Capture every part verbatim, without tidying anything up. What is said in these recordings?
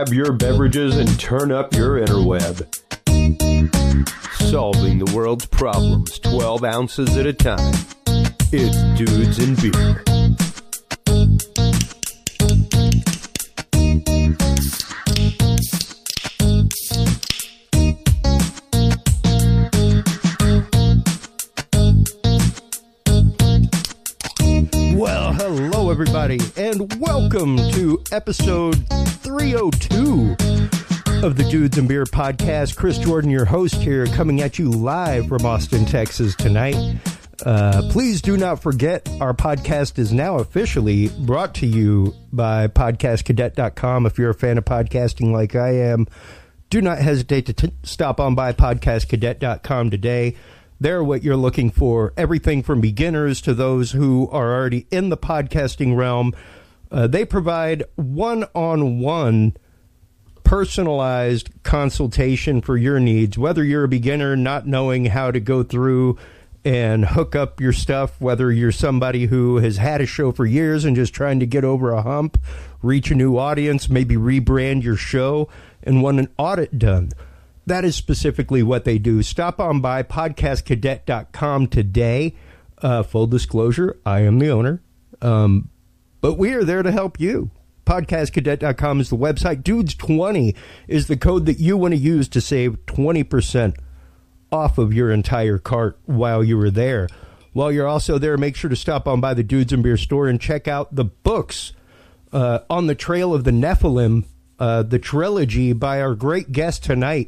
grab your beverages and turn up your interweb. Solving the world's problems twelve ounces at a time. It's Dudes and Beer. Well, hello everybody, and welcome to episode three oh two of the Dudes and Beer podcast. Chris Jordan, your host here, coming at you live from Austin, Texas tonight. Uh, please do not forget, our podcast is now officially brought to you by podcast cadet dot com. If you're a fan of podcasting like I am, do not hesitate to t- stop on by podcast cadet dot com today. They're what you're looking for, everything from beginners to those who are already in the podcasting realm. Uh, they provide one-on-one personalized consultation for your needs, whether you're a beginner not knowing how to go through and hook up your stuff, whether you're somebody who has had a show for years and just trying to get over a hump, reach a new audience, maybe rebrand your show and want an audit done. That is specifically what they do. Stop on by podcast cadet dot com today. Uh, full disclosure, I am the owner. Um, but we are there to help you. podcast cadet dot com is the website. Dudes twenty is the code that you want to use to save twenty percent off of your entire cart while you were there. While you're also there, make sure to stop on by the Dudes and Beer store and check out the books uh, On the Trail of the Nephilim, uh, the trilogy by our great guest tonight,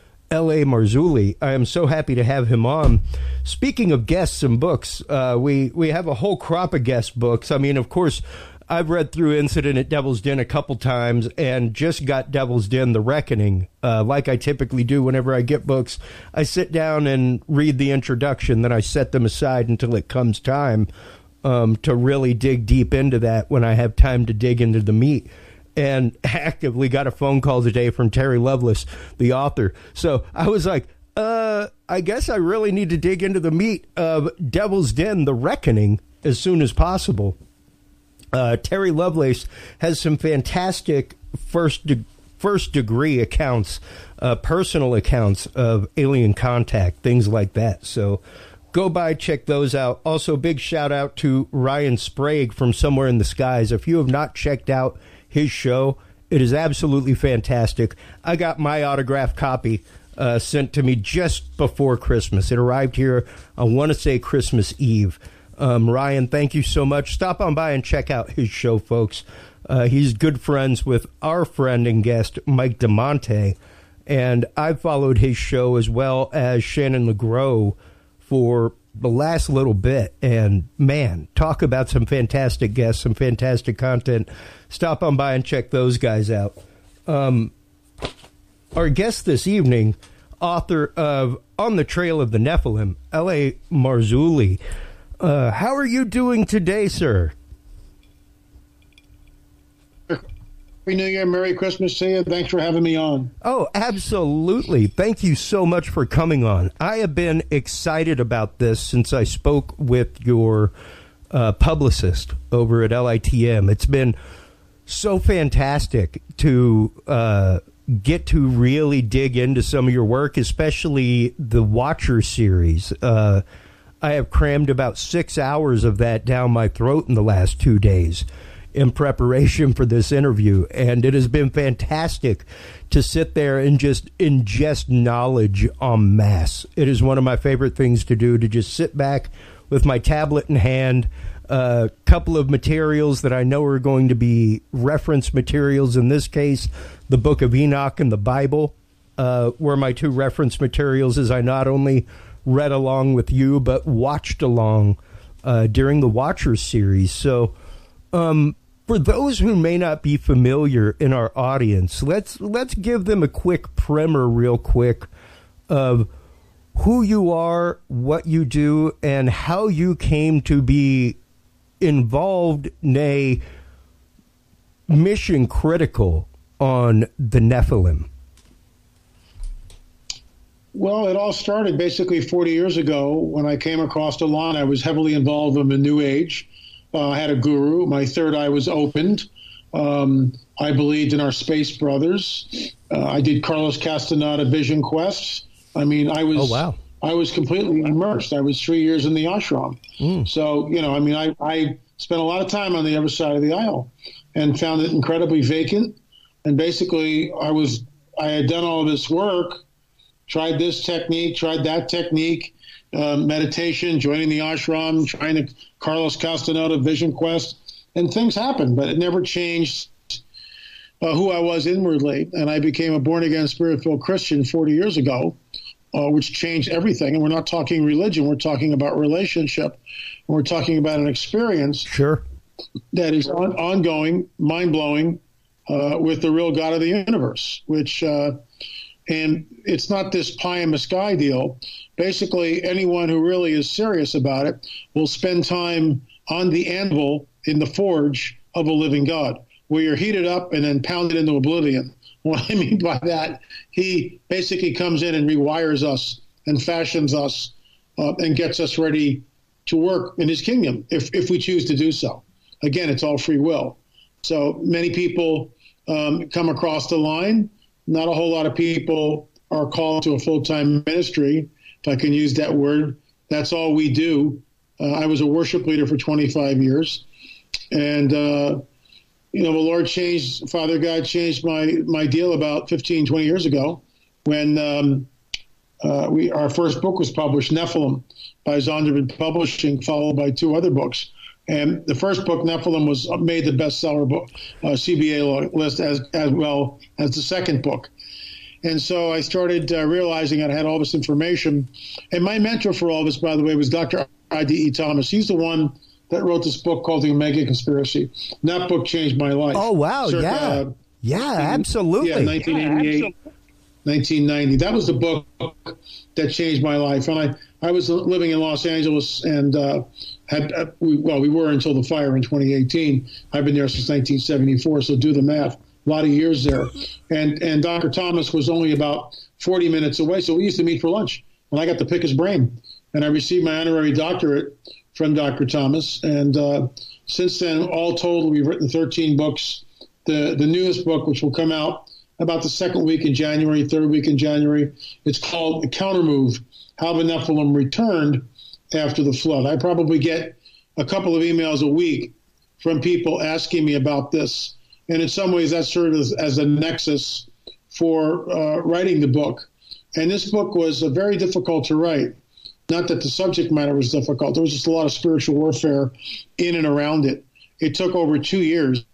L A. Marzulli. I am so happy to have him on. Speaking of guests and books, uh, we, we have a whole crop of guest books. I mean, of course, I've read through Incident at Devil's Den a couple times and just got Devil's Den: The Reckoning. Uh, like I typically do whenever I get books, I sit down and read the introduction, then I set them aside until it comes time um, to really dig deep into that when I have time to dig into the meat. And actively got a phone call today from Terry Lovelace, the author. So I was like, uh, I guess I really need to dig into the meat of Devil's Den: The Reckoning as soon as possible. Uh, Terry Lovelace has some fantastic first de- first degree accounts, uh, personal accounts of alien contact, things like that. So go by, check those out. Also, big shout out to Ryan Sprague from Somewhere in the Skies. If you have not checked out his show, it is absolutely fantastic. I got my autographed copy uh, sent to me just before Christmas. It arrived here, I want to say Christmas Eve. Um, Ryan, thank you so much. Stop on by and check out his show, folks. Uh, he's good friends with our friend and guest, Mike DeMonte, and I've followed his show as well as Shannon LeGros for the last little bit. And, man, talk about some fantastic guests, some fantastic content. Stop on by and check those guys out. Um, our guest this evening, author of On the Trail of the Nephilim, L A. Marzulli. Uh, how are you doing today, sir? Happy New Year, Merry Christmas to you. Thanks for having me on. Oh, absolutely. Thank you so much for coming on. I have been excited about this since I spoke with your uh, publicist over at L I T M. It's been so fantastic to uh, get to really dig into some of your work, especially the Watcher series. Uh, I have crammed about six hours of that down my throat in the last two days in preparation for this interview, and it has been fantastic to sit there and just ingest knowledge en masse. It is one of my favorite things to do, to just sit back with my tablet in hand, a couple of materials that I know are going to be reference materials. In this case, the Book of Enoch and the Bible uh, were my two reference materials, as I not only read along with you, but watched along uh, during the Watchers series. So, um, for those who may not be familiar in our audience, let's let's give them a quick primer, real quick, of who you are, what you do, and how you came to be involved, nay, mission critical on the Nephilim. Well, it all started basically forty years ago when I came across Alon. I was heavily involved in the New Age. Uh, I had a guru. My third eye was opened. Um, I believed in our space brothers. Uh, I did Carlos Castaneda Vision Quest. I mean, I was oh, wow. I was completely immersed. I was three years in the ashram. Mm. So, you know, I mean, I, I spent a lot of time on the other side of the aisle and found it incredibly vacant. And basically, I was I had done all this work, tried this technique, tried that technique, uh, meditation, joining the ashram, trying to Carlos Castaneda Vision Quest, and things happened, but it never changed uh, who I was inwardly. And I became a born-again, spirit-filled Christian forty years ago. Uh, which changed everything. And we're not talking religion. We're talking about relationship. We're talking about an experience sure. that is on, ongoing, mind-blowing uh, with the real God of the universe, which, uh, and it's not this pie in the sky deal. Basically, anyone who really is serious about it will spend time on the anvil in the forge of a living God, where you're heated up and then pounded into oblivion. What I mean by that, he basically comes in and rewires us and fashions us uh, and gets us ready to work in his kingdom if, if we choose to do so. Again, it's all free will. So many people um, come across the line. Not a whole lot of people are called to a full-time ministry, if I can use that word. That's all we do. Uh, I was a worship leader for twenty-five years. And, uh, you know, the Lord changed, Father God changed my, my deal about fifteen, twenty years ago when um, uh, we our first book was published, Nephilim, by Zondervan Publishing, followed by two other books. And the first book, Nephilim, was made the bestseller book, uh, C B A list, as, as well as the second book. And so I started uh, realizing I had all this information. And my mentor for all this, by the way, was Doctor I D E Thomas. He's the one that wrote this book called The Omega Conspiracy. And that book changed my life. Oh, wow. Circa, yeah. Uh, yeah, absolutely. Yeah, nineteen eighty-eight, yeah, nineteen ninety. That was the book that changed my life. And I, I was living in Los Angeles and uh, had, uh, we, well, we were until the fire in twenty eighteen. I've been there since nineteen seventy-four, so do the math. A lot of years there. And, and Doctor Thomas was only about forty minutes away, so we used to meet for lunch. And I got to pick his brain. And I received my honorary doctorate from Doctor Thomas. And uh, since then, all told, we've written thirteen books. The the newest book, which will come out about the second week in January, third week in January, it's called The Countermove, How the Nephilim Returned After the Flood. I probably get a couple of emails a week from people asking me about this. And in some ways, that served as, as a nexus for uh, writing the book. And this book was uh, very difficult to write. Not that the subject matter was difficult. There was just a lot of spiritual warfare in and around it. It took over two years,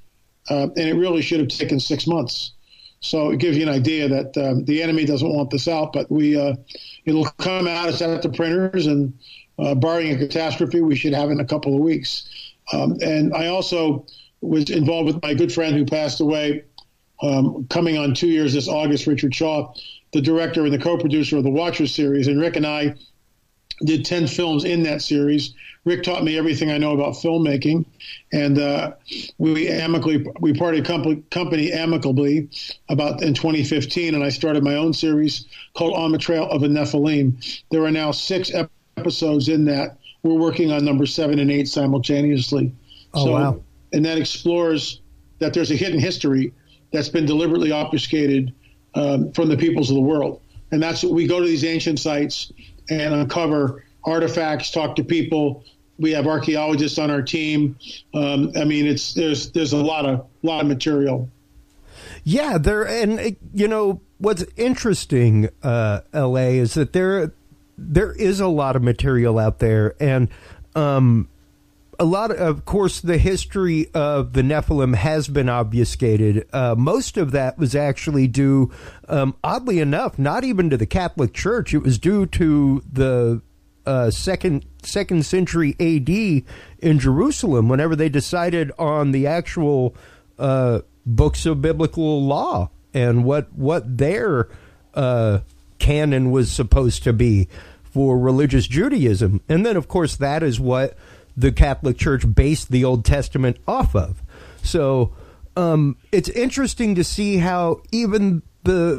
uh, and it really should have taken six months. So it gives you an idea that um, the enemy doesn't want this out, but we uh, it'll come out. It's at the printers, and uh, barring a catastrophe, we should have it in a couple of weeks. Um, and I also was involved with my good friend who passed away, um, coming on two years this August, Richard Shaw, the director and the co-producer of the Watcher series. And Rick and I did ten films in that series. Rick taught me everything I know about filmmaking, and uh, we amicably we parted company, company amicably about in twenty fifteen, and I started my own series called On the Trail of a Nephilim. There are now six episodes in that. We're working on number seven and eight simultaneously. Oh, so, wow. And that explores that there's a hidden history that's been deliberately obfuscated um, from the peoples of the world. And that's we go to these ancient sites and uncover artifacts, talk to people. We have archaeologists on our team. Um, I mean, it's there's there's a lot of lot of material. Yeah, there and you know what's interesting, uh, L A, is that there there is a lot of material out there, and um, a lot of, of course, the history of the Nephilim has been obfuscated. Uh, most of that was actually due, um, oddly enough, not even to the Catholic Church. It was due to the uh, second second century A D in Jerusalem, whenever they decided on the actual uh, books of biblical law and what what their uh, canon was supposed to be for religious Judaism. And then, of course, that is what the Catholic Church based the Old Testament off of. So um, it's interesting to see how even the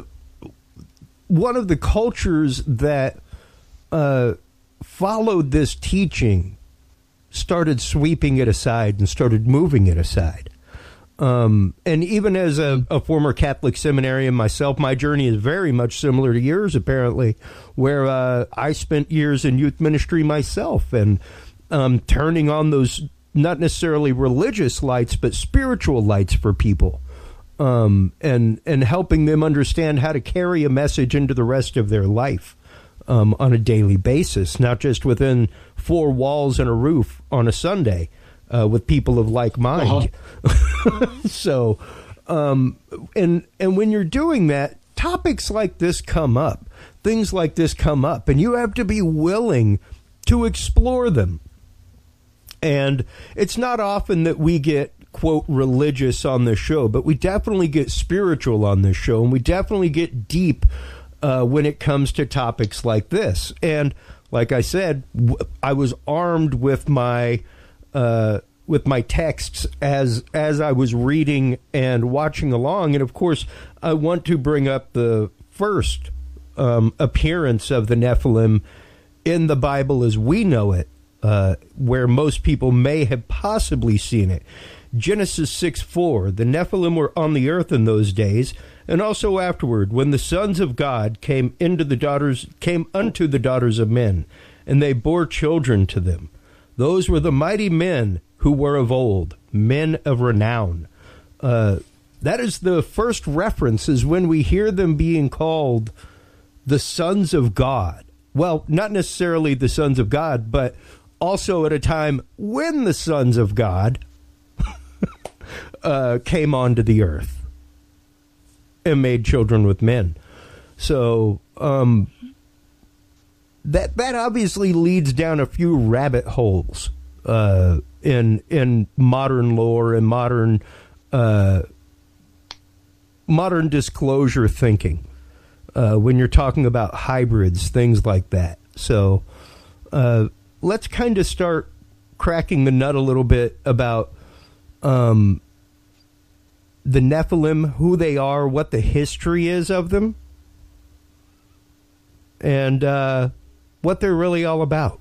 one of the cultures that uh, followed this teaching started sweeping it aside and started moving it aside. Um, and even as a, a former Catholic seminarian myself, my journey is very much similar to yours, apparently, where uh, I spent years in youth ministry myself and um, turning on those not necessarily religious lights, but spiritual lights for people, um, and, and helping them understand how to carry a message into the rest of their life um, on a daily basis, not just within four walls and a roof on a Sunday. Uh, with people of like mind. Uh-huh. so, um, and and when you're doing that, topics like this come up. Things like this come up, and you have to be willing to explore them. And it's not often that we get, quote, religious on this show, but we definitely get spiritual on this show, and we definitely get deep uh, when it comes to topics like this. And like I said, w- I was armed with my... Uh, with my texts as as I was reading and watching along. And, of course, I want to bring up the first um, appearance of the Nephilim in the Bible as we know it, uh, where most people may have possibly seen it. Genesis six four, the Nephilim were on the earth in those days, and also afterward, when the sons of God came into the daughters came unto the daughters of men, and they bore children to them. Those were the mighty men who were of old, men of renown. Uh, that is the first reference, is when we hear them being called the sons of God. Well, not necessarily the sons of God, but also at a time when the sons of God uh, came onto the earth and made children with men. So um, that that obviously leads down a few rabbit holes uh, in in modern lore and modern uh, modern disclosure thinking uh, when you're talking about hybrids, things like that. So uh, let's kind of start cracking the nut a little bit about um, the Nephilim, who they are, what the history is of them, and uh, what they're really all about.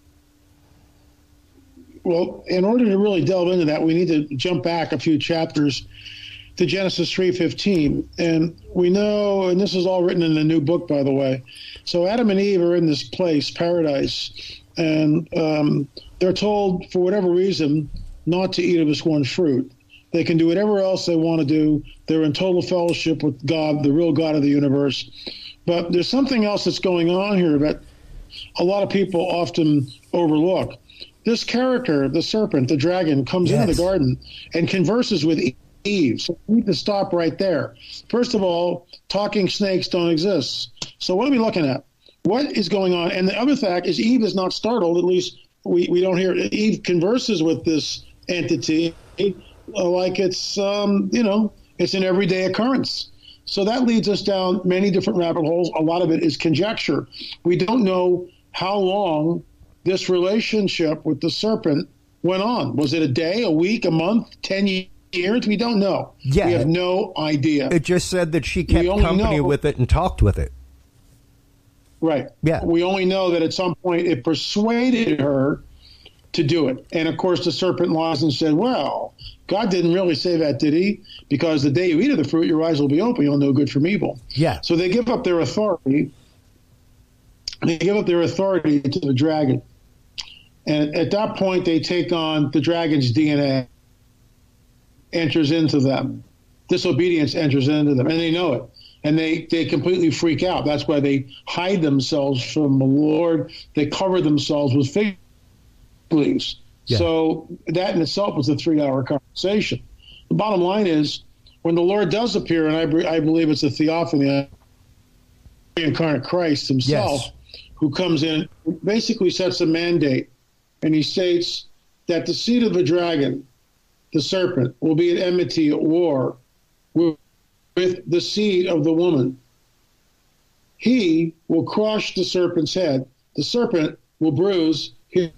Well, in order to really delve into that, we need to jump back a few chapters to Genesis three fifteen. And we know, and this is all written in the new book, by the way. So Adam and Eve are in this place, paradise, and um, they're told, for whatever reason, not to eat of this one fruit. They can do whatever else they want to do. They're in total fellowship with God, the real God of the universe. But there's something else that's going on here that a lot of people often overlook. This character, the serpent, the dragon, comes yes. into the garden and converses with Eve. So we need to stop right there. First of all, talking snakes don't exist. So what are we looking at? What is going on? And the other fact is Eve is not startled. At least we, we don't hear it. Eve converses with this entity like it's, um, you know, it's an everyday occurrence. So that leads us down many different rabbit holes. A lot of it is conjecture. We don't know how long this relationship with the serpent went on. Was it a day, a week, a month, ten years? We don't know. Yeah, we have no idea. It just said that she kept company know, with it and talked with it. Right. Yeah. We only know that at some point it persuaded her to do it. And, of course, the serpent lies and said, well, God didn't really say that, did he? Because the day you eat of the fruit, your eyes will be open. You'll know good from evil. Yeah. So they give up their authority. They give up their authority to the dragon. And at that point, they take on the dragon's D N A, enters into them. Disobedience enters into them, and they know it. And they, they completely freak out. That's why they hide themselves from the Lord. They cover themselves with fig leaves. Yeah. So that in itself was a three-hour conversation. The bottom line is, when the Lord does appear, and I, I believe it's a theophany, incarnate Christ himself, yes. who comes in, basically sets a mandate. And he states that the seed of the dragon, the serpent, will be at enmity, at war with, with the seed of the woman. He will crush the serpent's head. The serpent will bruise his,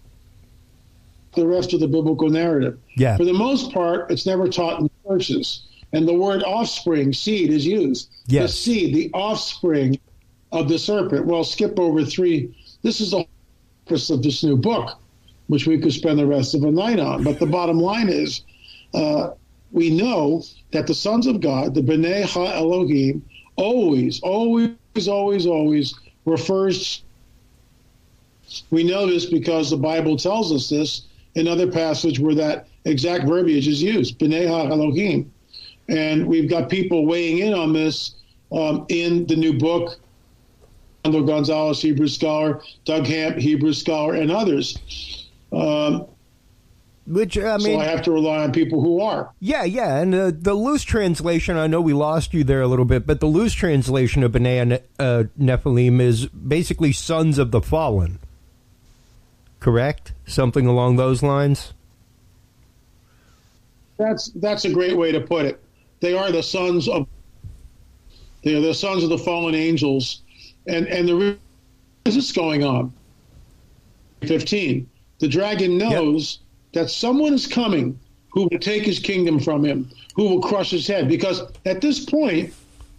the rest of the biblical narrative. Yeah. For the most part, it's never taught in churches. And the word offspring, seed, is used. Yes. The seed, the offspring of the serpent. Well, skip over three. This is the of this new book, which we could spend the rest of the night on. But the bottom line is, uh, we know that the sons of God, the B'nai Ha-Elohim, always, always, always, always refers. We know this because the Bible tells us this in other passage where that exact verbiage is used, B'nai Ha-Elohim. And we've got people weighing in on this um, in the new book, Fernando Gonzalez, Hebrew scholar, Doug Hamp, Hebrew scholar, and others. Um, Which, I mean, so I have to rely on people who are. Yeah, yeah. And uh, the loose translation, I know we lost you there a little bit, but the loose translation of B'nai uh, Nephilim is basically sons of the fallen. Correct? Something along those lines? That's that's a great way to put it. They are the sons of they are the sons of the fallen angels. And and the reason is this going on? fifteen. The dragon knows yep. that someone is coming who will take his kingdom from him, who will crush his head. Because at this point,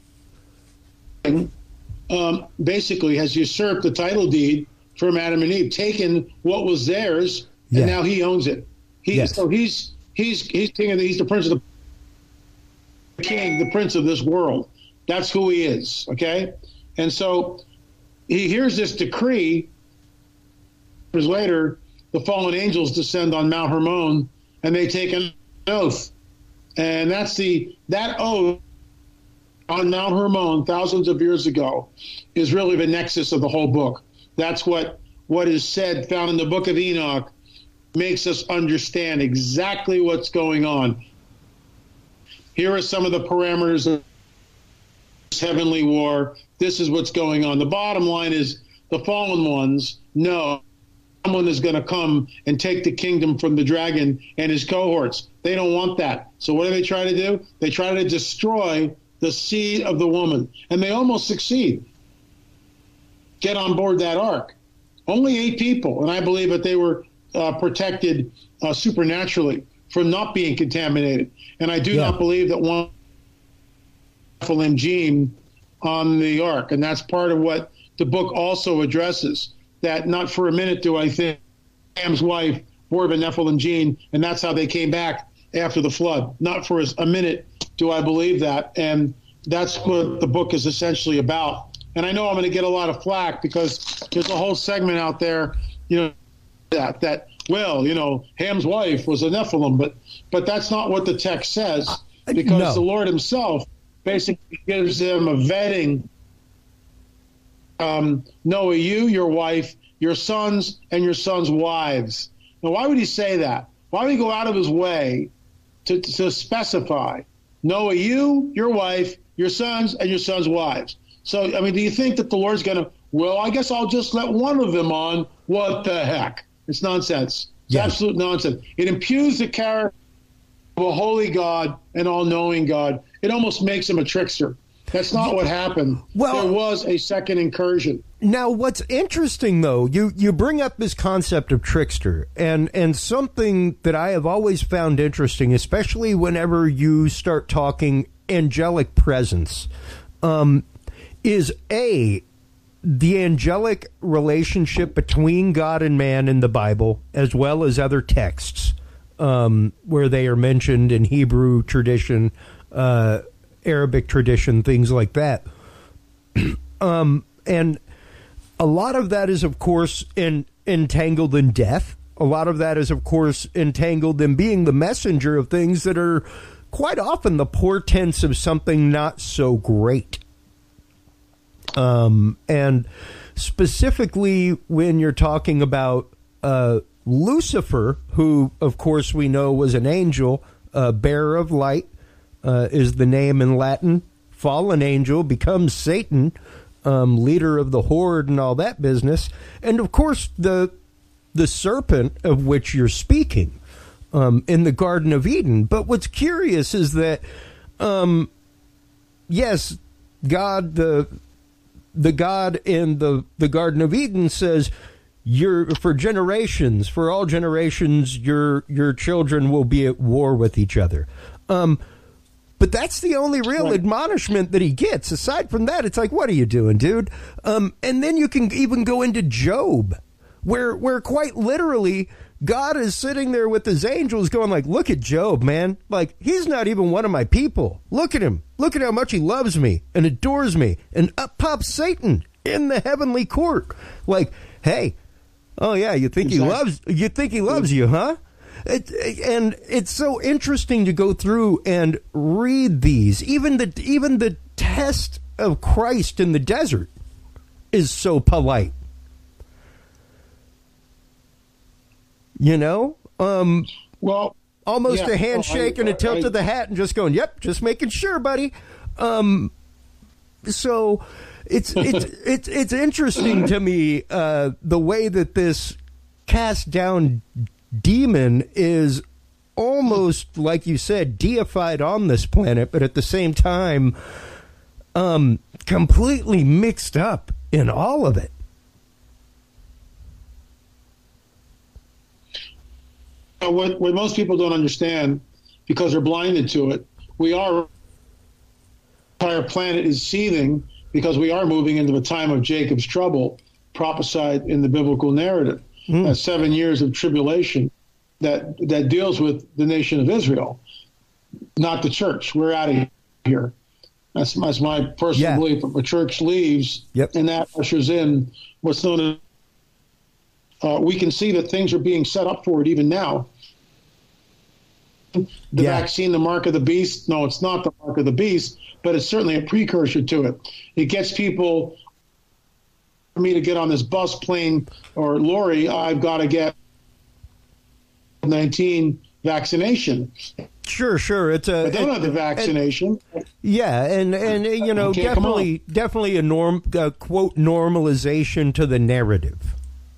um, basically has usurped the title deed from Adam and Eve, taken what was theirs, and yeah. now he owns it. He, yes. So he's he's he's king of the, he's the prince of the king, the prince of this world. That's who he is. Okay, and so he hears this decree. Years later, the fallen angels descend on Mount Hermon, and they take an oath, and that's the that oath on Mount Hermon thousands of years ago is really the nexus of the whole book. That's what what is said, found in the book of Enoch, makes us understand exactly what's going on. Here are some of the parameters of this heavenly war. This is what's going on. The bottom line is the fallen ones know someone is going to come and take the kingdom from the dragon and his cohorts. They don't want that. So what do they try to do? They try to destroy the seed of the woman. And they almost succeed. Get on board that ark. Only eight people, and I believe that they were uh, protected uh, supernaturally from not being contaminated. And I do yeah. not believe that one Nephilim gene on the ark. And that's part of what the book also addresses, that not for a minute do I think Ham's wife bore the Nephilim gene, and that's how they came back after the flood. Not for a minute do I believe that. And that's what the book is essentially about. And I know I'm going to get a lot of flack because there's a whole segment out there, you know, that, that well, you know, Ham's wife was a Nephilim, but but that's not what the text says, because no. the Lord himself basically gives them a vetting. Um, Noah, you, your wife, your sons, and your sons' wives. Now, why would he say that? Why would he go out of his way to, to specify Noah, you, your wife, your sons, and your sons' wives? So, I mean, do you think that the Lord's going to, well, I guess I'll just let one of them on? What the heck? It's nonsense. It's yeah. absolute nonsense. It impugns the character of a holy God, an all-knowing God. It almost makes him a trickster. That's not what happened. Well, there was a second incursion. Now, what's interesting, though, you, you bring up this concept of trickster, and, and something that I have always found interesting, especially whenever you start talking angelic presence, um, is A, the angelic relationship between God and man in the Bible, as well as other texts um, where they are mentioned in Hebrew tradition, uh, Arabic tradition, things like that. um, and a lot of that is, of course, in, entangled in death. A lot of that is, of course, entangled in being the messenger of things that are quite often the portents of something not so great. Um, and specifically when you're talking about uh, Lucifer, who, of course, we know was an angel, uh, bearer of light, uh, is the name in Latin. Fallen angel becomes Satan, um, leader of the horde and all that business. And, of course, the the serpent of which you're speaking um, in the Garden of Eden. But what's curious is that, um, yes, God, the... The God in the, the Garden of Eden says, "You're for generations, for all generations, your your children will be at war with each other." Um, but that's the only real right. admonishment that he gets. Aside from that, it's like, what are you doing, dude? Um, and then you can even go into Job, where where quite literally God is sitting there with his angels going like, look at Job, man. Like, he's not even one of my people. Look at him. Look at how much he loves me and adores me. And up pops Satan in the heavenly court. Like, hey, oh yeah, you think exactly. he loves you think he loves you, huh? It, and it's so interesting to go through and read these. Even the even the test of Christ in the desert is so polite. You know, um, well, almost yeah, a handshake well, I, and a tilt I, of the hat, and just going, "Yep, just making sure, buddy." Um, so it's it's it's it's interesting to me uh, the way that this cast down demon is almost, like you said, deified on this planet, but at the same time, um, completely mixed up in all of it. What, what most people don't understand, because they're blinded to it, we are, the entire planet is seething because we are moving into a time of Jacob's trouble, prophesied in the biblical narrative. Mm. Uh, seven years of tribulation that that deals with the nation of Israel, not the church. We're out of here. That's, that's my personal yeah. belief. If the church leaves, yep. and that ushers in what's known as, uh, we can see that things are being set up for it even now. The yeah. vaccine, the mark of the beast. No, it's not the mark of the beast, but it's certainly a precursor to it. It gets people, for me to get on this bus, plane, or lorry, I've got to get nineteen vaccination. Sure, sure. It's a. I don't it, have the vaccination. It, yeah, and and you know, definitely, definitely a norm, a quote normalization to the narrative.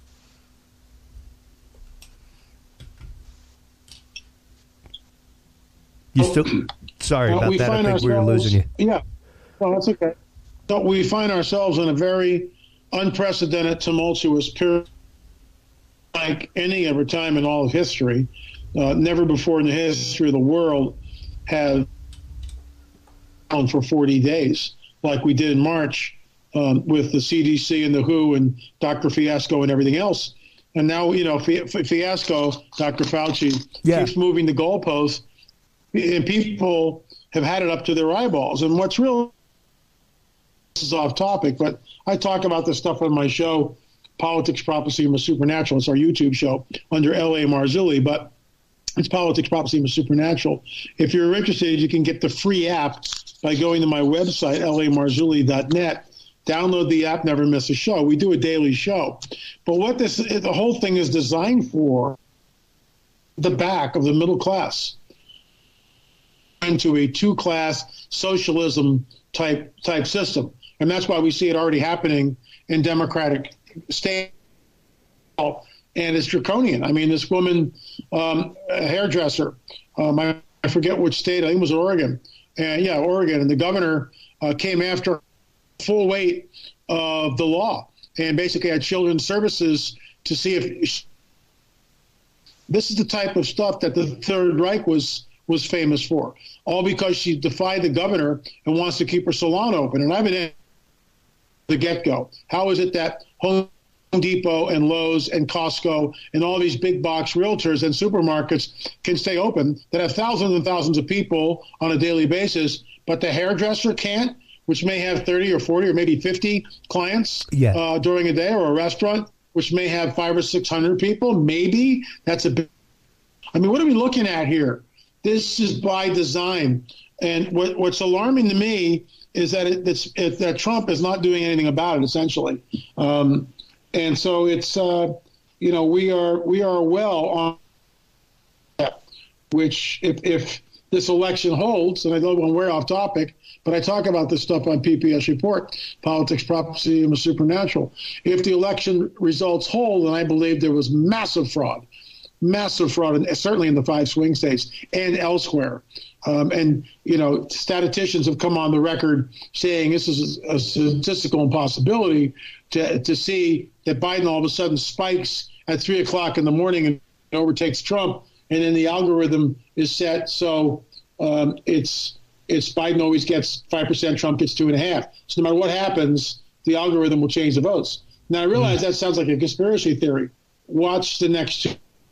You still? Sorry uh, about that. I think we were losing you. Yeah, no, that's okay. So we find ourselves in a very unprecedented, tumultuous period, like any other time in all of history. Uh, never before in the history of the world have on for forty days like we did in March um, with the C D C and the W H O and Doctor Fiasco and everything else. And now, you know, Fiasco, Doctor Fauci, yeah. keeps moving the goalposts. And people have had it up to their eyeballs. And what's real, this is off topic, but I talk about this stuff on my show, Politics, Prophecy, and the Supernatural. It's our YouTube show under L A Marzulli, but it's Politics, Prophecy, and the Supernatural. If you're interested, you can get the free app by going to my website, L A Marzulli dot net. Download the app, never miss a show. We do a daily show. But what this, the whole thing is designed for, the back of the middle class, into a two-class socialism type type system. And that's why we see it already happening in democratic states. And it's draconian. I mean, this woman, um, a hairdresser, um, I, I forget which state, I think it was Oregon. And yeah, Oregon. And the governor uh, came after full weight of the law and basically had children's services to see if she, this is the type of stuff that the Third Reich was was famous for, all because she defied the governor and wants to keep her salon open. And I've been the get-go. How is it that Home Depot and Lowe's and Costco and all these big box realtors and supermarkets can stay open that have thousands and thousands of people on a daily basis, but the hairdresser can't, which may have thirty or forty or maybe fifty clients yeah. uh, during a day, or a restaurant, which may have five or six hundred people? Maybe that's a big. I mean, what are we looking at here? This is by design. And what, what's alarming to me is that it, it's, it, that Trump is not doing anything about it, essentially. Um, and so it's, uh, you know, we are we are well on that, which if, if this election holds, and I know when we're off topic, but I talk about this stuff on P P S Report, Politics, Prophecy, and the Supernatural. If the election results hold, and I believe there was massive fraud, massive fraud, and certainly in the five swing states and elsewhere. Um, and, you know, statisticians have come on the record saying this is a, a statistical impossibility to, to see that Biden all of a sudden spikes at three o'clock in the morning and overtakes Trump, and then the algorithm is set so um, it's it's Biden always gets five percent, Trump gets two and a half. So no matter what happens, the algorithm will change the votes. Now, I realize that sounds like a conspiracy theory. Watch the next two.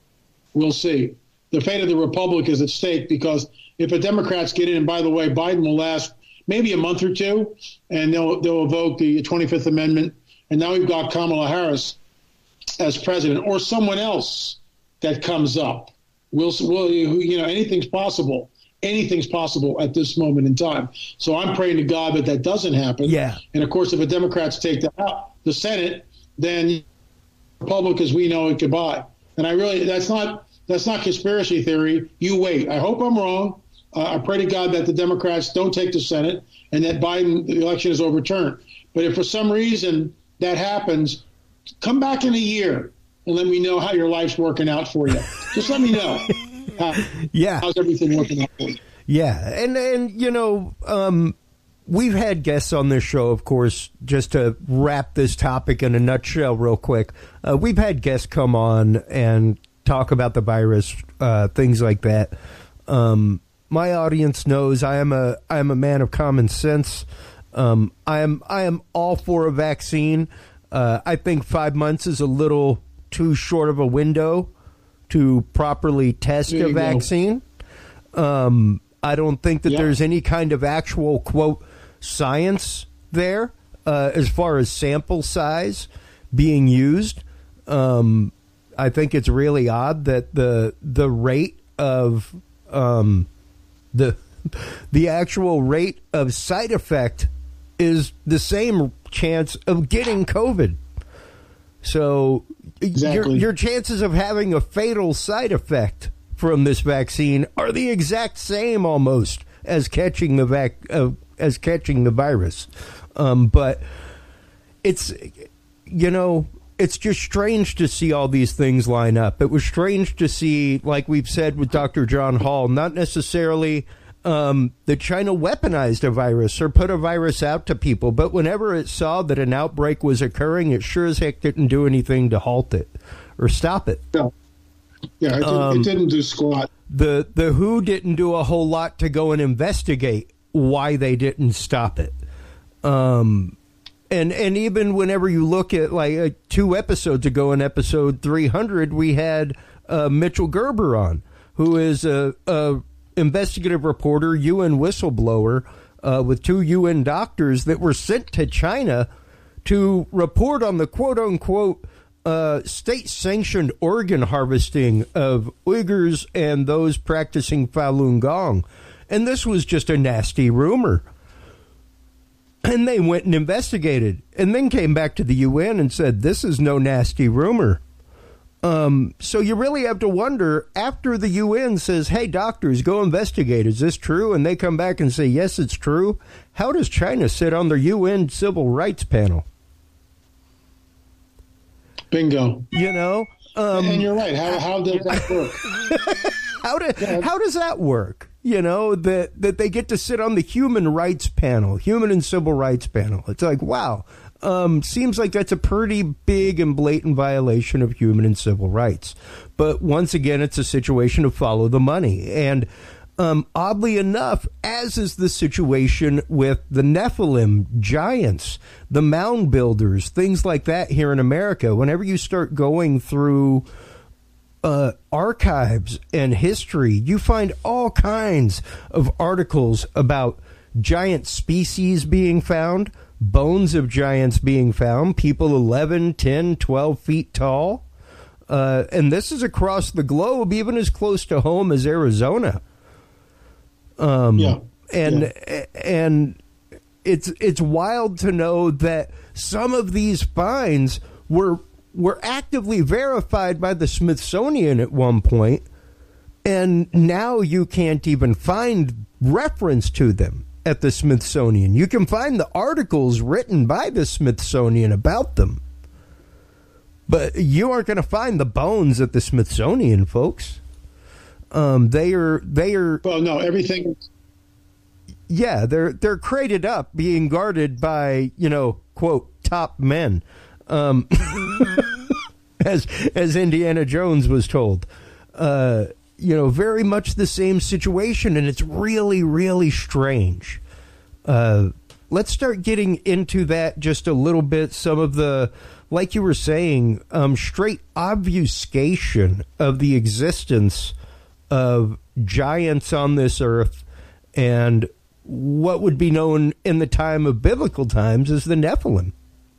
We'll see. The fate of the Republic is at stake because if the Democrats get in, and by the way, Biden will last maybe a month or two, and they'll they'll evoke the twenty-fifth Amendment, and now we've got Kamala Harris as president, or someone else that comes up. We'll, we'll you know, anything's possible. Anything's possible at this moment in time. So I'm praying to God that that doesn't happen. Yeah. And of course, if the Democrats take the, out, the Senate, then Republic as we know it goodbye. And I really, that's not that's not conspiracy theory. You wait. I hope I'm wrong. Uh, I pray to God that the Democrats don't take the Senate and that Biden, the election is overturned. But if for some reason that happens, come back in a year and let me know how your life's working out for you. Just let me know. How, yeah. How's everything working out for you? Yeah. And, and you know, um, we've had guests on this show, of course, just to wrap this topic in a nutshell real quick. Uh, we've had guests come on and talk about the virus, uh, things like that. Um, my audience knows I am a I am a man of common sense. Um, I am I am all for a vaccine. Uh, I think five months is a little too short of a window to properly test a vaccine. Um, I don't think that yeah. there's any kind of actual, quote, science there uh, as far as sample size being used. Um, I think it's really odd that the the rate of um, the the actual rate of side effect is the same chance of getting COVID. So exactly. your, your chances of having a fatal side effect from this vaccine are the exact same almost as catching the vac uh, as catching the virus. Um, but it's, you know, it's just strange to see all these things line up. It was strange to see, like we've said with Doctor John Hall, not necessarily um, that China weaponized a virus or put a virus out to people, but whenever it saw that an outbreak was occurring, it sure as heck didn't do anything to halt it or stop it. No. Yeah, it, did, um, it didn't do squat. The the W H O didn't do a whole lot to go and investigate why they didn't stop it. Um, and and even whenever you look at like uh, two episodes ago, in episode three hundred, we had uh, Mitchell Gerber on, who is a, a investigative reporter, U N whistleblower, uh, with two U N doctors that were sent to China to report on the quote unquote Uh, state-sanctioned organ harvesting of Uyghurs and those practicing Falun Gong. And this was just a nasty rumor. And they went and investigated and then came back to the U N and said, this is no nasty rumor. Um, so you really have to wonder, after the U N says, hey, doctors, go investigate. Is this true? And they come back and say, yes, it's true. How does China sit on their U N civil rights panel? Bingo. You know, um, and you're right. How how does that work? how do how does that work? You know, that that they get to sit on the human rights panel, human and civil rights panel. It's like, wow, um, seems like that's a pretty big and blatant violation of human and civil rights. But once again, it's a situation of follow the money. And um, oddly enough, as is the situation with the Nephilim giants, the mound builders, things like that here in America, whenever you start going through uh, archives and history, you find all kinds of articles about giant species being found, bones of giants being found, people eleven, ten, twelve feet tall. Uh, and this is across the globe, even as close to home as Arizona. Um, yeah. And yeah. and it's it's wild to know that some of these finds were were actively verified by the Smithsonian at one point, and now you can't even find reference to them at the Smithsonian. You can find the articles written by the Smithsonian about them, but you aren't going to find the bones at the Smithsonian, folks. Um, they are, they are. Well, no, everything. Yeah, they're they're crated up, being guarded by, you know, quote, top men, um, as as Indiana Jones was told. Uh, you know, very much the same situation, and it's really, really strange. Uh, let's start getting into that just a little bit. Some of the, like you were saying, um, straight obfuscation of the existence of giants on this earth and what would be known in the time of biblical times as the Nephilim.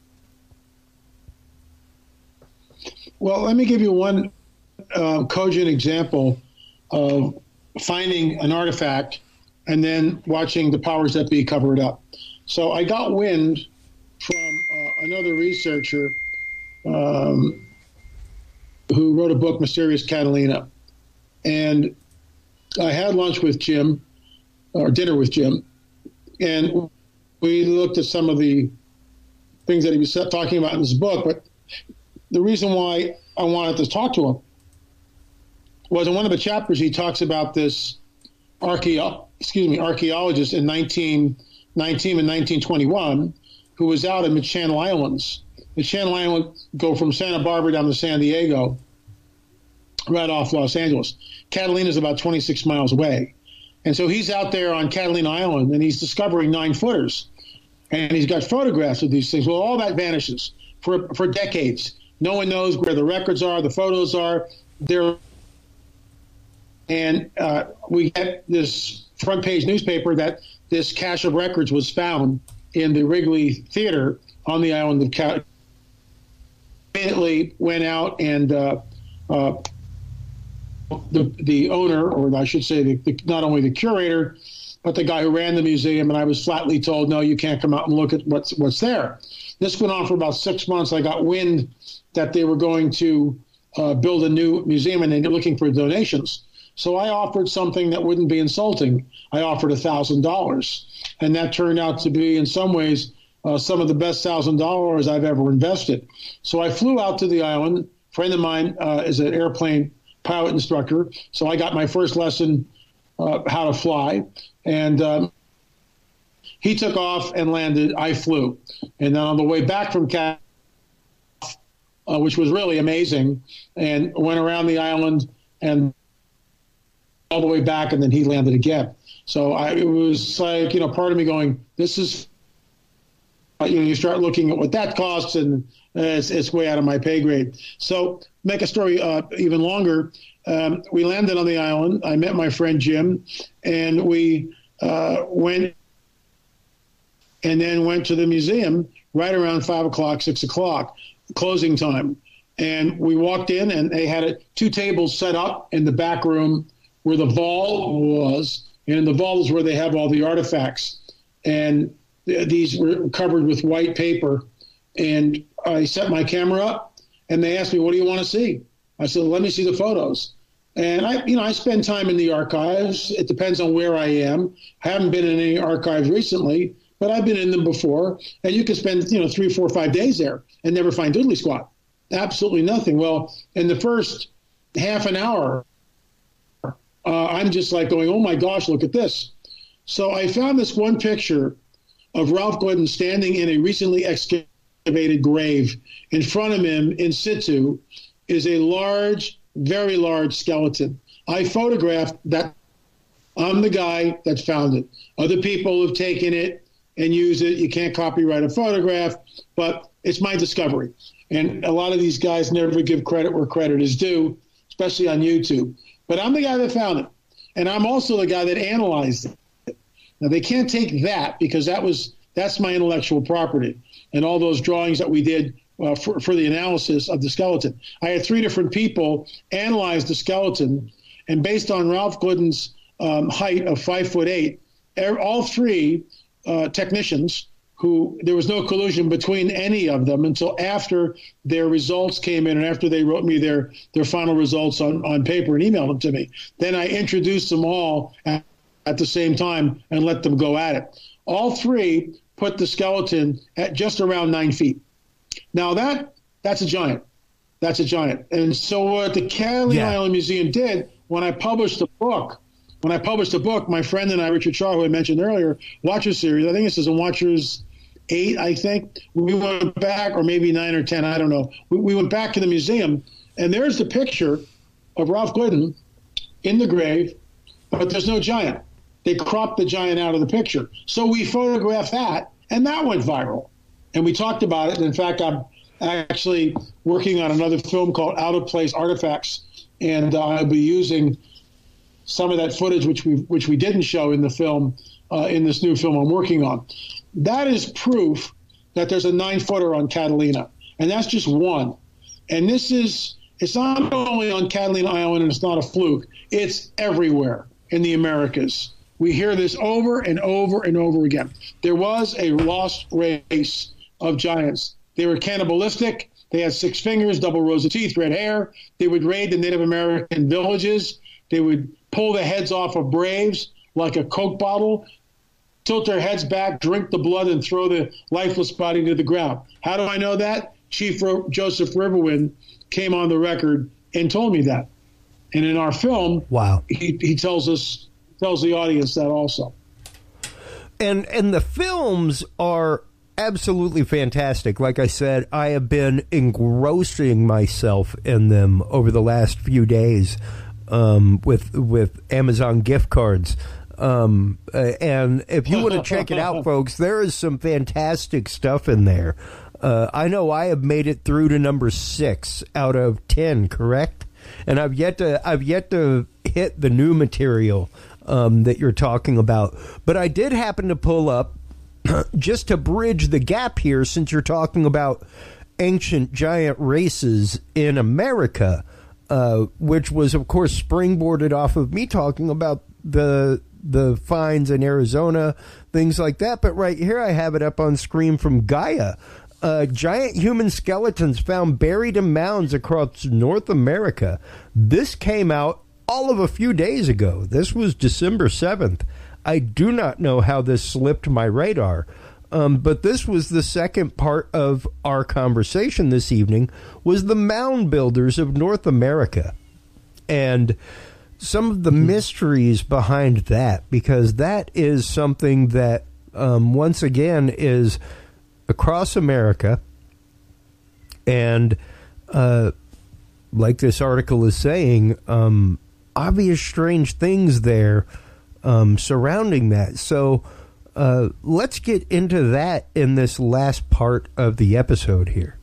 Well, let me give you one uh, cogent example of finding an artifact and then watching the powers that be cover it up. So I got wind from uh, another researcher um, who wrote a book, Mysterious Catalina. And I had lunch with Jim, or dinner with Jim, and we looked at some of the things that he was talking about in his book. But the reason why I wanted to talk to him was in one of the chapters he talks about this archaeo- excuse me, archaeologist in nineteen nineteen and nineteen twenty-one who was out in the Channel Islands. The Channel Islands go from Santa Barbara down to San Diego, right off Los Angeles. Catalina is about twenty-six miles away. And so he's out there on Catalina Island, and he's discovering nine-footers. And he's got photographs of these things. Well, all that vanishes for for decades. No one knows where the records are, the photos are. They're, and uh, we get this front-page newspaper that this cache of records was found in the Wrigley Theater on the island of Catalina. Immediately went out and uh, uh, the the owner, or I should say, the, the, not only the curator, but the guy who ran the museum, and I was flatly told, no, you can't come out and look at what's what's there. This went on for about six months. I got wind that they were going to uh, build a new museum, and they're looking for donations. So I offered something that wouldn't be insulting. I offered one thousand dollars, and that turned out to be, in some ways, uh, some of the best one thousand dollars I've ever invested. So I flew out to the island. A friend of mine uh, is an airplane pilot instructor, so I got my first lesson uh, how to fly, and um, he took off and landed. I flew, and then on the way back from Cal, uh, which was really amazing, and went around the island and all the way back, and then he landed again. So I, it was like, you know, part of me going, this is, uh, you know, you start looking at what that costs, and uh, it's, it's way out of my pay grade. So make a story uh, even longer. Um, we landed on the island. I met my friend Jim, and we uh, went and then went to the museum right around five o'clock, six o'clock, closing time. And we walked in, and they had a, two tables set up in the back room where the vault was, and in the vault is where they have all the artifacts. And th- these were covered with white paper. And I set my camera up, and they asked me, what do you want to see? I said, let me see the photos. And I, you know, I spend time in the archives. It depends on where I am. I haven't been in any archives recently, but I've been in them before. And you can spend, you know, three, four, five days there and never find diddly squat. Absolutely nothing. Well, in the first half an hour, uh, I'm just like going, oh my gosh, look at this. So I found this one picture of Ralph Glidden standing in a recently excavated grave. In front of him, in situ, is a large, very large skeleton. I photographed that. I'm the guy that found it. Other people have taken it and used it. You can't copyright a photograph, but it's my discovery. And a lot of these guys never give credit where credit is due, especially on YouTube. But I'm the guy that found it. And I'm also the guy that analyzed it. Now, they can't take that because that was that's my intellectual property. And all those drawings that we did uh, for, for the analysis of the skeleton. I had three different people analyze the skeleton. And based on Ralph Glidden's um, height of five foot eight, all three uh, technicians who there was no collusion between any of them until after their results came in and after they wrote me their, their final results on, on paper and emailed them to me. Then I introduced them all at, at the same time and let them go at it. All three put the skeleton at just around nine feet. Now that that's a giant. That's a giant. And so what the Catalina yeah. Island Museum did when I published the book, when I published the book, my friend and I, Richard Shaw, who I mentioned earlier, Watchers series, I think this is in Watchers eight, I think. We went back, or maybe nine or ten, I don't know. We, we went back to the museum, and there's the picture of Ralph Glidden in the grave, but there's no giant. They cropped the giant out of the picture. So we photographed that And that went viral. And we talked about it. And in fact, I'm actually working on another film called Out of Place Artifacts. And uh, I'll be using some of that footage, which we which we didn't show in the film, uh, in this new film I'm working on. That is proof that there's a nine-footer on Catalina. And that's just one. And this is, it's not only on Catalina Island, and it's not a fluke. It's everywhere in the Americas. We hear this over and over and over again. There was a lost race of giants. They were cannibalistic. They had six fingers, double rows of teeth, red hair. They would raid the Native American villages. They would pull the heads off of braves like a Coke bottle, tilt their heads back, drink the blood, and throw the lifeless body to the ground. How do I know that? Chief Ro- Joseph Riverwind came on the record and told me that. And in our film, wow, he, he tells us, tells the audience that also. And and the films are absolutely fantastic. Like I said, I have been engrossing myself in them over the last few days um, with with Amazon gift cards. Um, uh, and if you want to check it out, folks, there is some fantastic stuff in there. Uh, I know I have made it through to number six out of ten, correct? And I've yet to I've yet to hit the new material um, that you're talking about. But I did happen to pull up, just to bridge the gap here, since you're talking about ancient giant races in America, uh, which was, of course, springboarded off of me talking about the the finds in Arizona, things like that. But right here I have it up on screen from Gaia. Uh, giant human skeletons found buried in mounds across North America. This came out all of a few days ago. This was December seventh. I do not know how this slipped my radar, um, but this was the second part of our conversation this evening, was the mound builders of North America. And some of the mysteries behind that, because that is something that, um, once again, is across America, and uh, like this article is saying, um, obvious strange things there um, surrounding that. So uh, let's get into that in this last part of the episode here.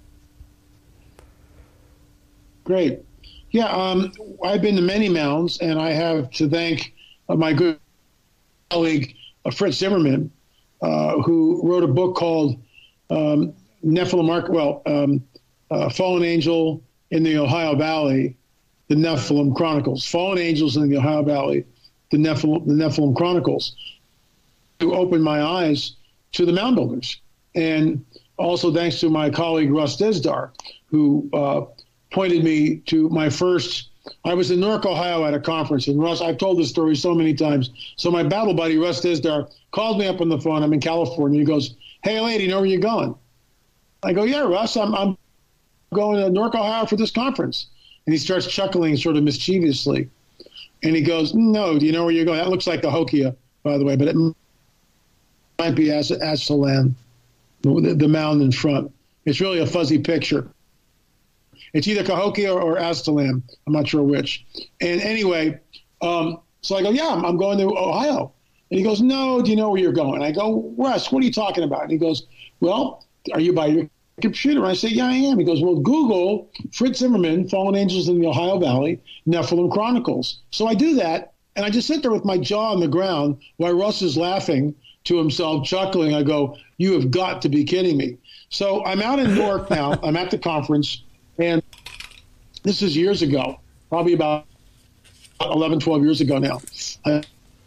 Great. Yeah, um, I've been to many mounds, and I have to thank uh, my good colleague, uh, Fritz Zimmerman, uh, who wrote a book called Um, Nephilim, Arch- well, um, uh, Fallen Angel in the Ohio Valley, the Nephilim Chronicles. Fallen Angels in the Ohio Valley, the Nephilim, the Nephilim Chronicles, to open my eyes to the mound builders. And also thanks to my colleague Russ Dizdar, who uh, pointed me to my first, I was in Newark, Ohio at a conference, and Russ, I've told this story so many times. So my battle buddy, Russ Dizdar, called me up on the phone. I'm in California. He goes, "Hey, lady, you know where you're going?" I go, "Yeah, Russ, I'm, I'm going to Newark, Ohio for this conference." And he starts chuckling sort of mischievously. And he goes, "No, do you know where you're going?" That looks like Cahokia, by the way, but it might be As- Aztalan, the, the mound in front. It's really a fuzzy picture. It's either Cahokia or, or Aztalan. I'm not sure which. And anyway, um, so I go, "Yeah, I'm, I'm going to Ohio." And he goes, "No, do you know where you're going?" I go, "Russ, what are you talking about?" And he goes, "Well, are you by your computer?" And I say, "Yeah, I am." He goes, "Well, Google Fritz Zimmerman, Fallen Angels in the Ohio Valley, Nephilim Chronicles." So I do that, and I just sit there with my jaw on the ground while Russ is laughing to himself, chuckling. I go, "You have got to be kidding me." So I'm out in Newark now. I'm at the conference, and this is years ago, probably about eleven, twelve years ago now. I,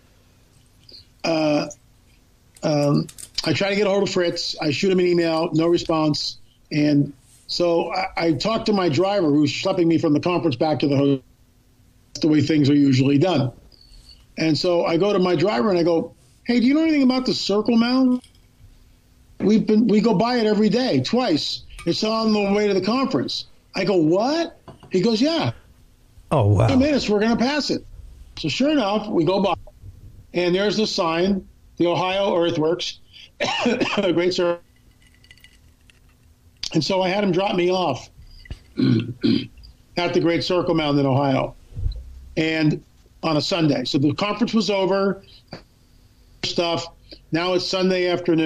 Uh, um, I try to get a hold of Fritz. I shoot him an email, no response. And so I, I talked to my driver, who's schlepping me from the conference back to the hotel. That's the way things are usually done. And so I go to my driver and I go, "Hey, do you know anything about the Circle Mound? We've been we go by it every day, twice. It's on the way to the conference." I go, "What?" He goes, "Yeah." Oh, wow. In minutes, we're going to pass it. So sure enough, we go by. And there's the sign, the Ohio Earthworks, a great service. And so I had him drop me off at the Great Circle Mound in Ohio, and on a Sunday. So the conference was over, stuff. Now it's Sunday afternoon.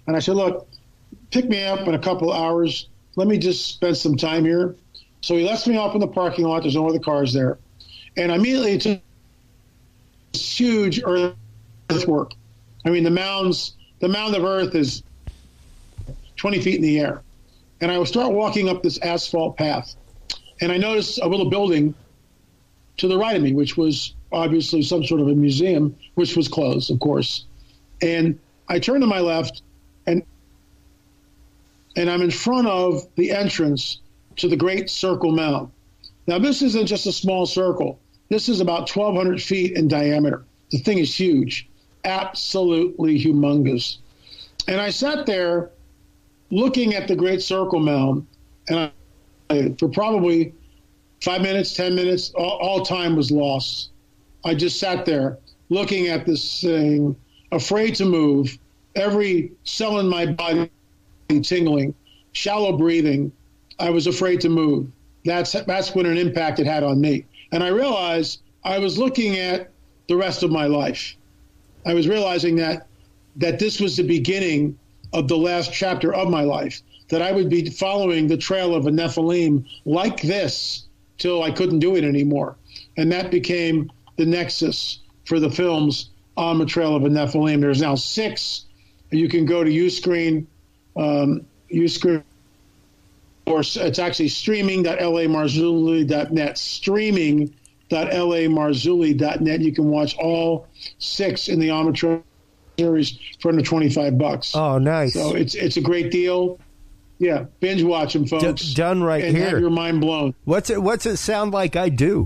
And I said, look, pick me up in a couple of hours. Let me just spend some time here. So he lets me off in the parking lot. There's no other cars there. And immediately it's a huge earthwork. I mean, the mounds, the mound of earth is twenty feet in the air. And I would start walking up this asphalt path. And I noticed a little building to the right of me, which was obviously some sort of a museum, which was closed, of course. And I turned to my left, and and I'm in front of the entrance to the Great Circle Mound. Now, this isn't just a small circle. This is about twelve hundred feet in diameter. The thing is huge, absolutely humongous. And I sat there looking at the Great Circle Mound, and I, for probably five minutes, ten minutes, all, all time was lost. I just sat there looking at this thing, afraid to move, every cell in my body tingling, shallow breathing. I was afraid to move. That's that's when an impact it had on me. And I realized I was looking at the rest of my life. I was realizing that that this was the beginning of the last chapter of my life, that I would be following the trail of a Nephilim like this till I couldn't do it anymore. And that became the nexus for the films on the trail of a Nephilim. There's now six. You can go to Uscreen, um, Uscreen, or it's actually streaming dot L A Marzulli dot net, streaming dot L A Marzulli dot net. You can watch all six in the Omnitrail series for under twenty-five bucks. Oh, nice. So it's it's a great deal. Yeah, binge watch them, folks. D- done right and here. Have your mind blown. What's it? What's it sound like? I do.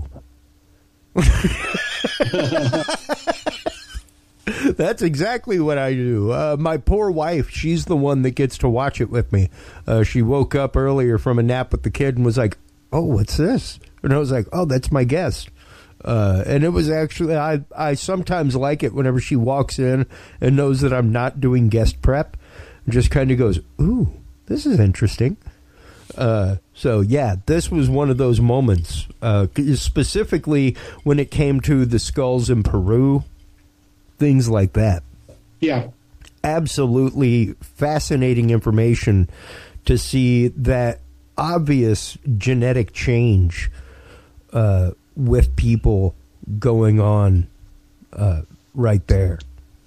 That's exactly what I do. Uh, my poor wife, she's the one that gets to watch it with me. Uh, she woke up earlier from a nap with the kid and was like, "Oh, what's this?" And I was like, "Oh, that's my guest." Uh, and it was actually, I, I sometimes like it whenever she walks in and knows that I'm not doing guest prep, and just kind of goes, "Ooh, this is interesting." Uh, so, yeah, this was one of those moments, uh, specifically when it came to the skulls in Peru, things like that. Yeah. Absolutely fascinating information to see that obvious genetic change uh, with people going on uh, right there.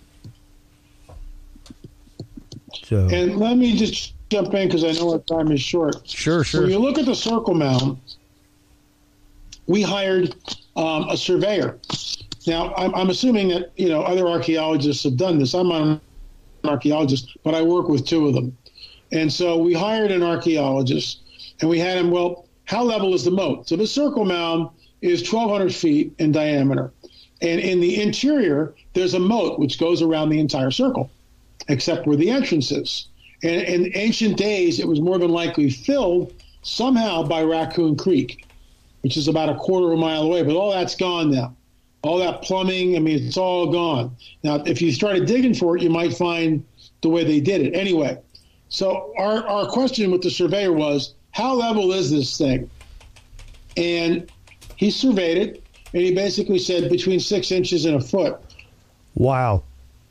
So, and let me just jump in because I know our time is short. Sure, sure. When you look at the Circle Mound, we hired um, a surveyor. Now, I'm, I'm assuming that, you know, other archaeologists have done this. I'm not an archaeologist, but I work with two of them. And so we hired an archaeologist, and we had him, well, how level is the moat? So the Circle Mound is twelve hundred feet in diameter. And in the interior, there's a moat which goes around the entire circle, except where the entrance is. And in ancient days, it was more than likely filled somehow by Raccoon Creek, which is about a quarter of a mile away. But all that's gone now. All that plumbing, I mean, it's all gone. Now, if you started digging for it, you might find the way they did it. Anyway, so our, our question with the surveyor was, how level is this thing? And he surveyed it, and he basically said between six inches and a foot. Wow.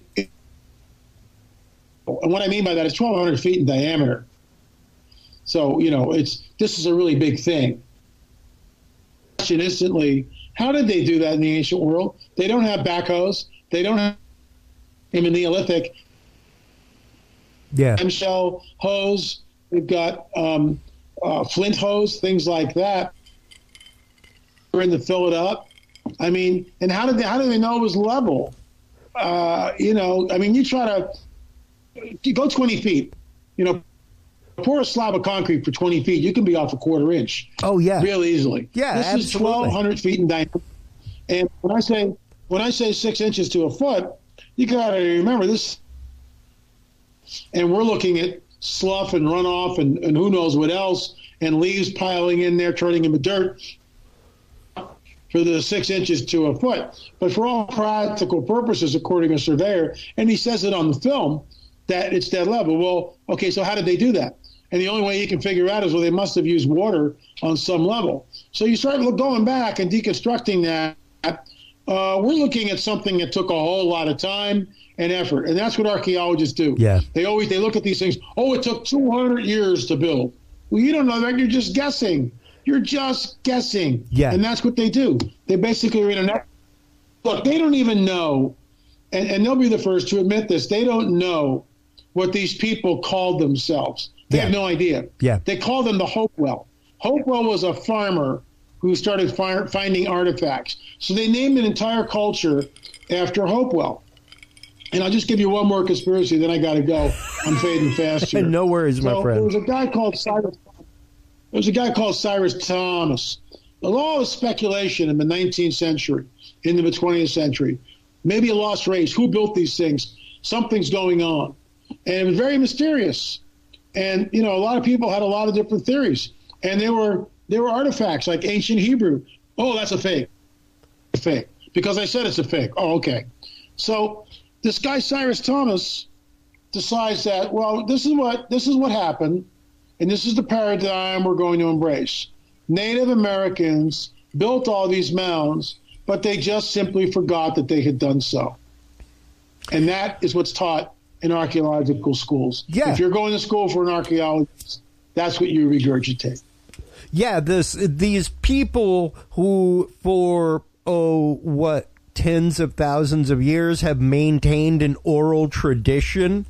And what I mean by that is twelve hundred feet in diameter. So, you know, it's this is a really big thing. Question instantly, how did they do that in the ancient world? They don't have backhoes. They don't have in the Neolithic. Yeah. M-shell hose. We've got um, uh, flint hose, things like that. We're in to fill it up. I mean, and how did they, how did they know it was level? Uh, you know, I mean, you try to you go twenty feet, you know, pour a slab of concrete for twenty feet, you can be off a quarter inch. Oh, yeah. Real easily. Yeah, this absolutely. is twelve hundred feet in diameter. And when I say when I say six inches to a foot, you got to remember this. And we're looking at slough and runoff and, and who knows what else, and leaves piling in there, turning into dirt for the six inches to a foot. But for all practical purposes, according to a surveyor, and he says it on the film, that it's dead level. Well, okay, so how did they do that? And the only way you can figure out is, well, they must have used water on some level. So you start going back and deconstructing that. uh, we're looking at something that took a whole lot of time and effort. And that's what archaeologists do. Yeah. They always, they look at these things. Oh, it took two hundred years to build. Well, you don't know that. You're just guessing. You're just guessing. Yeah. And that's what they do. They basically are in an, look, they don't even know, and, and they'll be the first to admit this, they don't know what these people called themselves. They yeah. have no idea. Yeah. They called them the Hopewell. Hopewell was a farmer who started fi- finding artifacts. So they named an entire culture after Hopewell. And I'll just give you one more conspiracy, then I got to go. I'm fading fast here. No worries, so my friend. There was a guy called Cyrus. There was a guy called Cyrus Thomas. A lot of speculation in the nineteenth century, into the twentieth century. Maybe a lost race. Who built these things? Something's going on, and it was very mysterious. And you know, a lot of people had a lot of different theories, and they were they were artifacts like ancient Hebrew. Oh, that's a fake, a fake. Because I said it's a fake. Oh, okay. So this guy Cyrus Thomas decides that, well, this is what this is what happened, and this is the paradigm we're going to embrace. Native Americans built all these mounds, but they just simply forgot that they had done so. And that is what's taught in archaeological schools. Yeah. If you're going to school for an archaeologist, that's what you regurgitate. Yeah, this these people who for oh what tens of thousands of years have maintained an oral tradition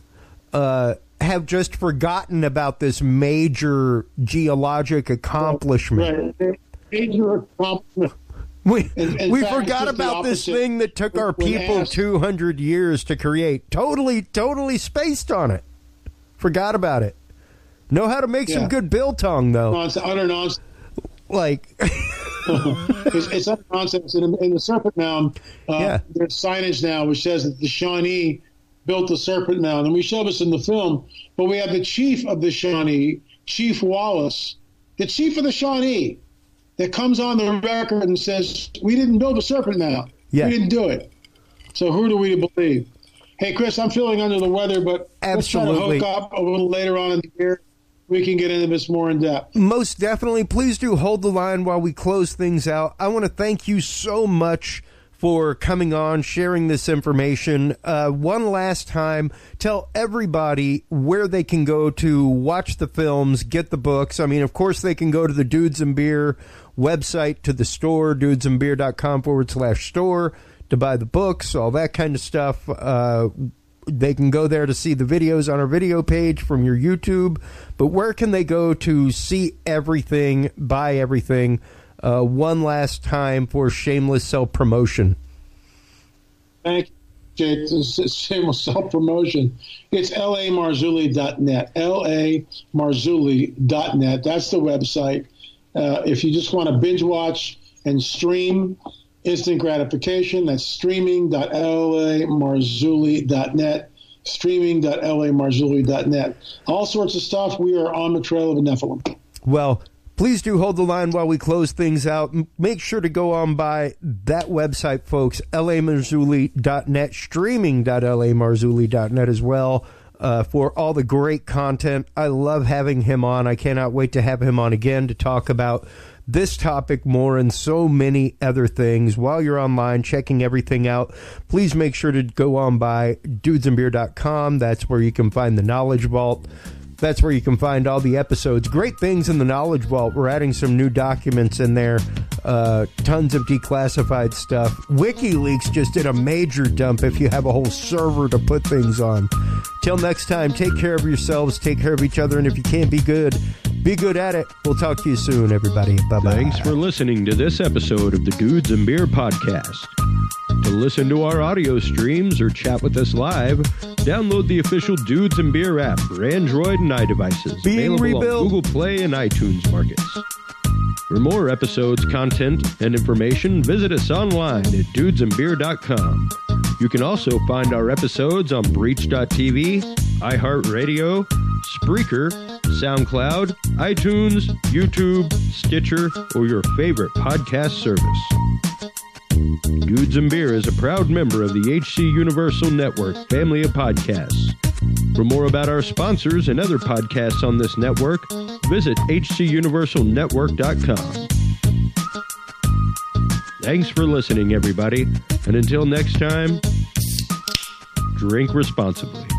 uh, have just forgotten about this major geologic accomplishment. Right. Major accomplishment. We in, in we fact, forgot about this thing that took our people asked, two hundred years to create. Totally, totally spaced on it. Forgot about it. Know how to make yeah. some good biltong, though. Nonsense, utter nonsense. Like... it's, it's utter nonsense. In, in the Serpent Mound, uh, yeah. there's signage now which says that the Shawnee built the Serpent Mound. And we show this in the film, but we have the chief of the Shawnee, Chief Wallace, the chief of the Shawnee, that comes on the record and says, we didn't build a Serpent Mound. Yeah. We didn't do it. So who do we believe? Hey, Chris, I'm feeling under the weather, but Absolutely. let's try to hook up a little later on in the year. We can get into this more in depth. Most definitely. Please do hold the line while we close things out. I want to thank you so much for coming on, sharing this information. Uh, one last time, tell everybody where they can go to watch the films, get the books. I mean, of course, they can go to the Dudes and Beer website, to the store, dudesandbeer.com forward slash store, to buy the books, all that kind of stuff. Uh, they can go there to see the videos on our video page from your YouTube. But where can they go to see everything, buy everything? Uh, one last time for shameless self-promotion. Thank you, Jay. It's shameless self-promotion. It's L A Marzulli dot net. L A Marzulli dot net. That's the website. Uh, if you just want to binge watch and stream instant gratification, that's streaming dot L A Marzulli dot net. streaming dot L A Marzulli dot net. All sorts of stuff. We are on the trail of a Nephilim. Well, please do hold the line while we close things out. Make sure to go on by that website, folks, L A Marzulli dot net, streaming dot L A Marzulli dot net as well, uh, for all the great content. I love having him on. I cannot wait to have him on again to talk about this topic more and so many other things. While you're online checking everything out, please make sure to go on by dudes and beer dot com. That's where you can find the Knowledge Vault. That's where you can find all the episodes. Great things in the Knowledge Vault. We're adding some new documents in there. Uh, tons of declassified stuff. WikiLeaks just did a major dump if you have a whole server to put things on. Till next time, take care of yourselves, take care of each other, and if you can't be good, be good at it. We'll talk to you soon, everybody. Bye-bye. Thanks for listening to this episode of the Dudes and Beer Podcast. To listen to our audio streams or chat with us live, download the official Dudes and Beer app for Android and iDevices. Being available rebuilt. on Google Play and iTunes markets. For more episodes, content, and information, visit us online at dudes and beer dot com. You can also find our episodes on breach dot T V, iHeartRadio, Spreaker, SoundCloud, iTunes, YouTube, Stitcher, or your favorite podcast service. Dudes and Beer is a proud member of the H C Universal Network family of podcasts. For more about our sponsors and other podcasts on this network, visit H C Universal Network dot com. Thanks for listening, everybody. And until next time, drink responsibly.